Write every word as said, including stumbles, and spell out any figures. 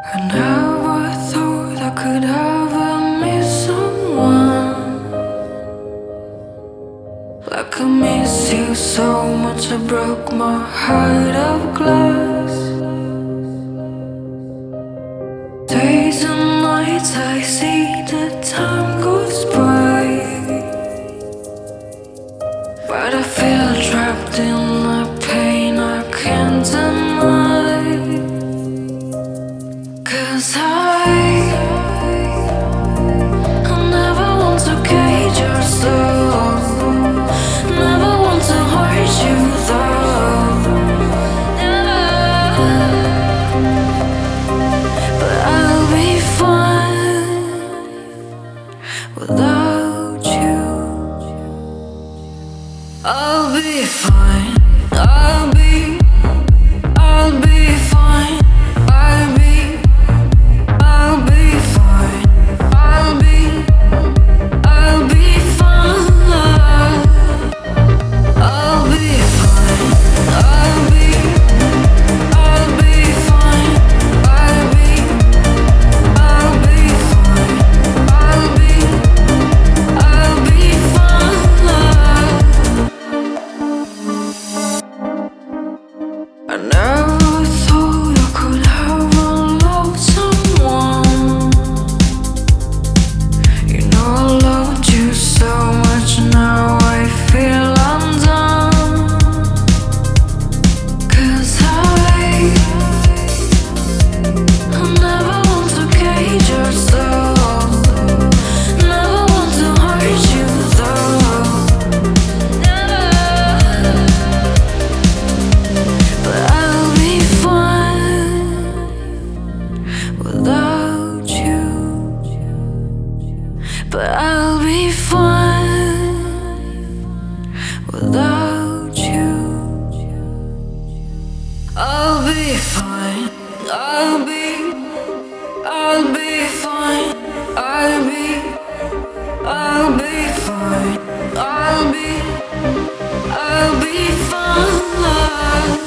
I never thought I could ever miss someone like I miss you so much. I broke my heart of glass. Days and nights I see the time goes by, but I feel trapped in the pain I can't deny. 'Cause I, I never want to cage your soul, never want to hurt you though, never. But I'll be fine without you. I'll be fine, I'll be, I'll be fine. I'll be I'll be fine. I'll be, I'll be fine. I'll be fine. I'll be, I'll be fine. I'll be, I'll be fine. I'll be, I'll be fine. I never thought I could ever love someone. You know I loved you so much, now I feel undone. 'Cause I, I never want to cage your soul, never want to hurt you though, never. But I'll be fine without you. But I'll be fine without you. I'll be fine. I'll be, I'll be fine. I'll be, I'll be fine. I'll be, I'll be fine.